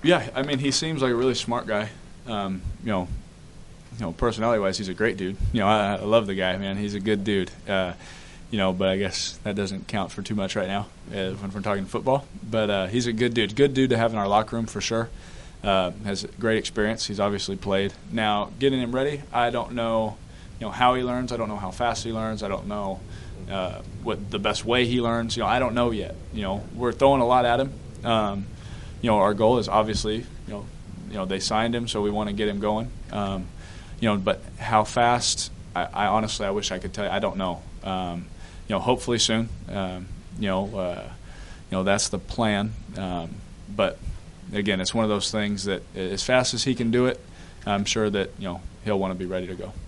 Yeah, I mean, he seems like a really smart guy. Personality-wise, he's a great dude. I love the guy, man. He's a good dude. But I guess that doesn't count for too much right now when we're talking football. But he's a good dude. Good dude to have in our locker room for sure. Has great experience. He's obviously played. Now, getting him ready, I don't know, how he learns. I don't know how fast he learns. I don't know what the best way he learns. I don't know yet. We're throwing a lot at him. Our goal is obviously, they signed him, so we want to get him going. But how fast, I honestly, I wish I could tell you. I don't know. Hopefully soon. That's the plan. But again, it's one of those things that as fast as he can do it, I'm sure that he'll want to be ready to go.